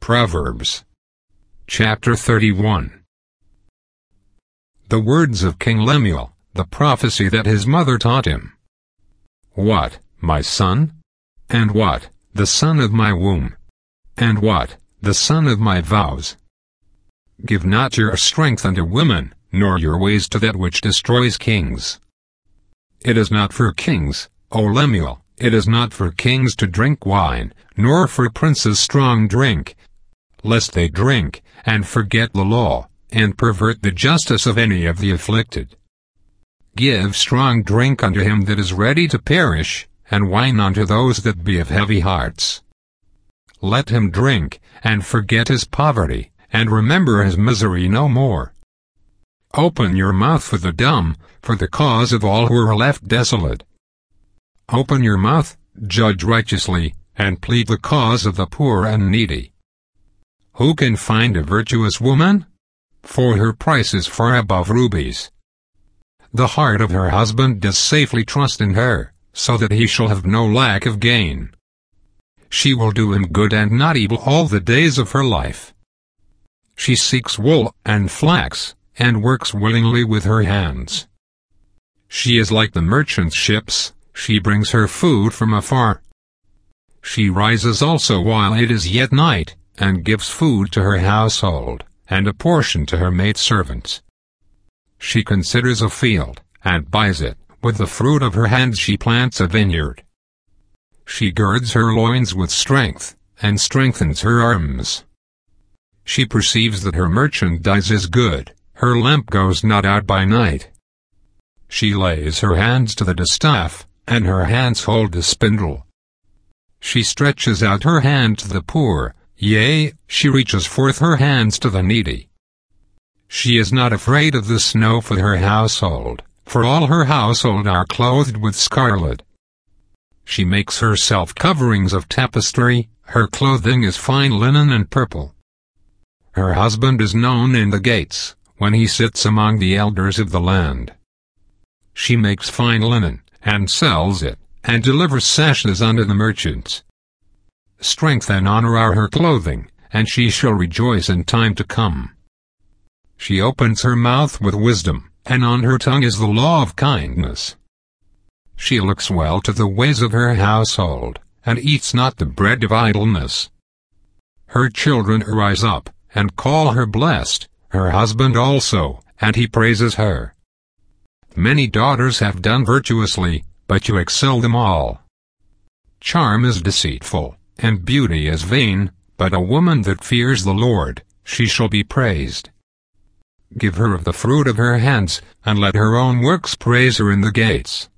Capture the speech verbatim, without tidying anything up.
Proverbs chapter thirty-one. The words of King Lemuel, the prophecy that his mother taught him. What, my son? And what, the son of my womb? And what, the son of my vows? Give not your strength unto women, nor your ways to that which destroys kings. It is not for kings, O Lemuel, it is not for kings to drink wine, nor for princes strong drink, lest they drink, and forget the law, and pervert the justice of any of the afflicted. Give strong drink unto him that is ready to perish, and wine unto those that be of heavy hearts. Let him drink, and forget his poverty, and remember his misery no more. Open your mouth for the dumb, for the cause of all who are left desolate. Open your mouth, judge righteously, and plead the cause of the poor and needy. Who can find a virtuous woman? For her price is far above rubies. The heart of her husband does safely trust in her, so that he shall have no lack of gain. She will do him good and not evil all the days of her life. She seeks wool and flax, and works willingly with her hands. She is like the merchant's ships, she brings her food from afar. She rises also while it is yet night, and gives food to her household, and a portion to her maidservants. She considers a field, and buys it, with the fruit of her hands she plants a vineyard. She girds her loins with strength, and strengthens her arms. She perceives that her merchandise is good, her lamp goes not out by night. She lays her hands to the distaff, and her hands hold the spindle. She stretches out her hand to the poor, yea, she reaches forth her hands to the needy. She is not afraid of the snow for her household, for all her household are clothed with scarlet. She makes herself coverings of tapestry, her clothing is fine linen and purple. Her husband is known in the gates, when he sits among the elders of the land. She makes fine linen, and sells it, and delivers sashes unto the merchants. Strength and honor are her clothing, and she shall rejoice in time to come. She opens her mouth with wisdom, and on her tongue is the law of kindness. She looks well to the ways of her household, and eats not the bread of idleness. Her children rise up, and call her blessed, her husband also, and he praises her. Many daughters have done virtuously, but you excel them all. Charm is deceitful, and beauty is vain, but a woman that fears the Lord, she shall be praised. Give her of the fruit of her hands, and let her own works praise her in the gates.